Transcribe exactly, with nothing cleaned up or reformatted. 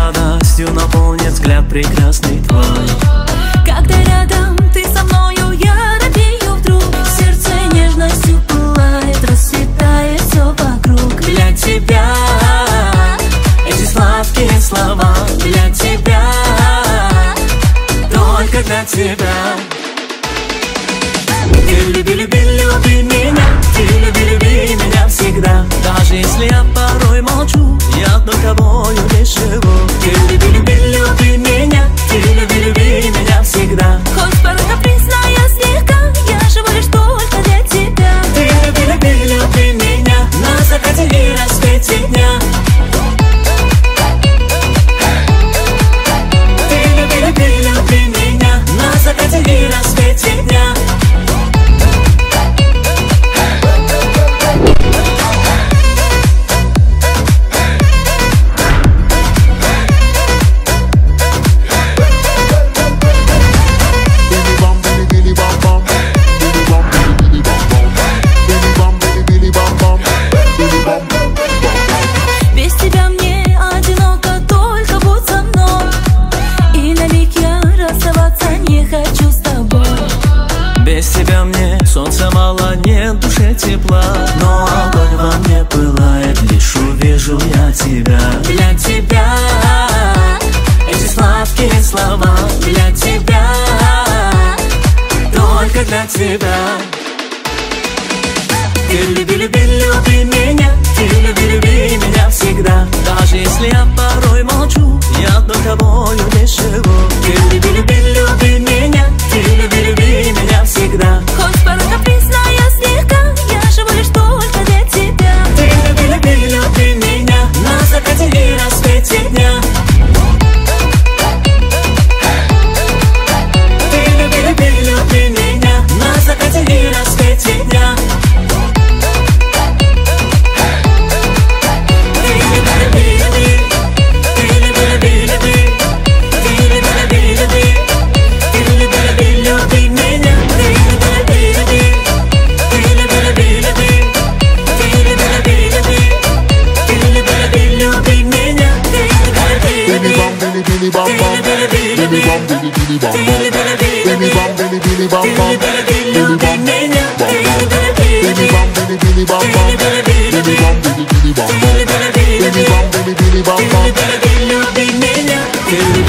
радостью наполнит взгляд прекрасный твой. Когда рядом ты со мною, я робею вдруг. Сердце нежностью пылает, расцветает все вокруг. Для тебя эти сладкие слова, для тебя, только для тебя. Ты люби, люби, люби меня, ты люби, люби меня всегда. Даже если я порой молчу, я одной тобою лишь живу. Ты люби, люби, люби меня, ты люби, люби меня всегда. Хоть порой капризная слегка, я живу лишь только для тебя. Ты люби, люби, люби меня на закате и рассвете дня. Ты люби, люби, люби меня на закате и рассвете дня. Без тебя мне одиноко, только будь со мной. И на миг я расставаться не хочу с тобой. Без тебя мне солнца мало, нет в душе тепла. Но огонь во мне пылает, лишь увижу я тебя. Для тебя эти сладкие слова, для тебя, только для тебя. Ты люби, люби, люби меня, ты люби, люби меня всегда. Даже если я порой молчу, я одной тобою лишь живу. Ты люби, люби, люби меня, ты люби, люби меня всегда. Хоть порой капризная слегка, я живу лишь только для тебя. Ты люби, люби, люби меня на закате и рассвете дня. Ты люби, люби, люби меня на закате и рассвете дня. Billy bam bam, Billy bam Billy Billy bam bam, Billy bam Billy Billy bam bam, Billy bam bam bam, Billy bam Billy Billy bam bam, Billy bam Billy Billy bam bam, Billy bam Billy Billy bam bam.